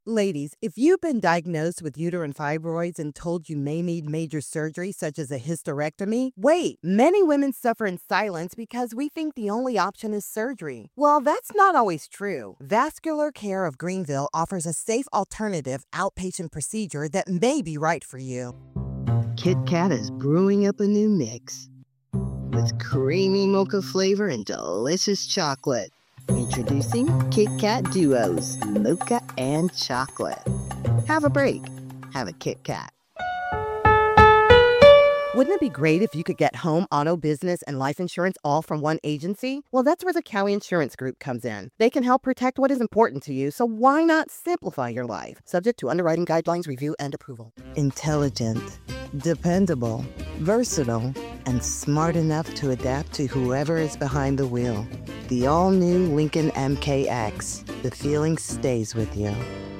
Ladies, if you've been diagnosed with uterine fibroids and told you may need major surgery, such as a hysterectomy, wait. Many women suffer in silence because we think the only option is surgery. Well, that's not always true. Vascular Care of Greenville offers a safe alternative outpatient procedure that may be right for you. Kit Kat is brewing up a new mix with creamy mocha flavor and delicious chocolate. Introducing Kit Kat Duos, mocha and chocolate. Have a break. Have a Kit Kat. Wouldn't it be great if you could get home, auto, business, and life insurance all from one agency? Well, that's where the Cowie Insurance Group comes in. They can help protect what is important to you, so why not simplify your life? Subject to underwriting guidelines, review, and approval. Intelligent, dependable, versatile, and smart enough to adapt to whoever is behind the wheel. The all-new Lincoln MKX. The feeling stays with you.